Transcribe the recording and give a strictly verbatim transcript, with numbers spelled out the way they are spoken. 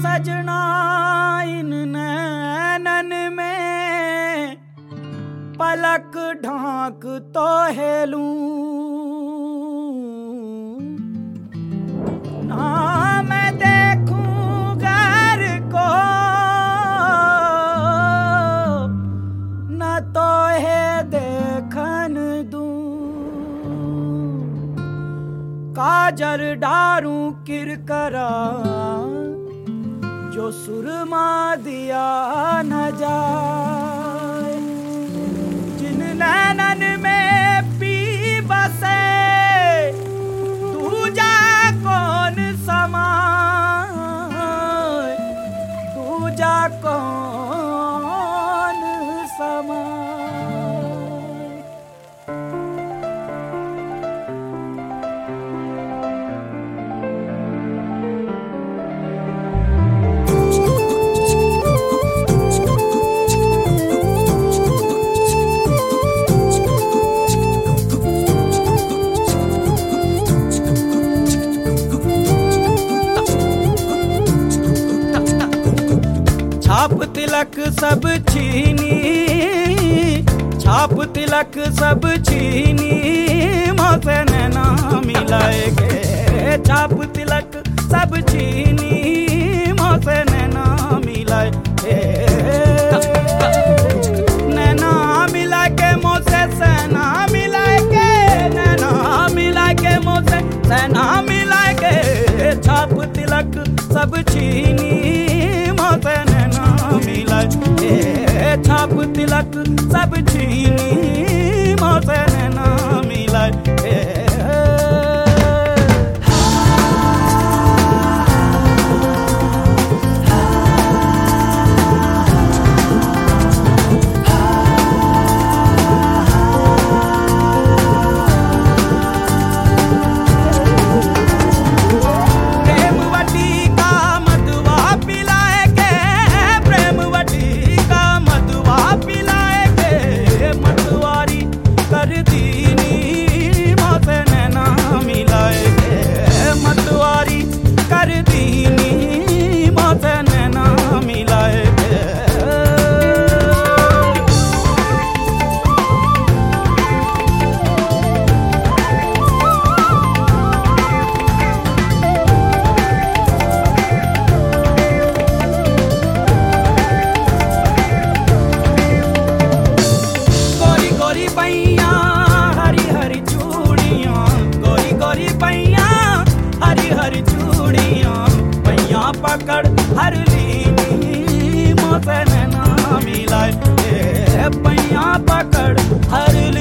सजना इन नैनन में पलक ढांक तो हेलूं ना मैं देखूं घर को न तो है देखन दूं काजर डारूं किरकरा जो सुरमा दिया न जाए जिन नैनन में पी बसे तू जा कौन समाए तू जा कौन समाए छाप तिलक सब छीनी छाप तिलक सब छीनी मोसे नैना मिलाएगे छाप तिलक सब छीनी मोसे नैना मिलाए नैना मिला के मोसे सेना मिला के नैना मिला के मोसे सेना मिला के छाप तिलक सब छीनी मोसे नैना मिला ए छाप तिलक सब छीनी मोसे नैना मिला ए पकड़ हर लीनी मोसे नैना मिलाए पैया पकड़ हर ली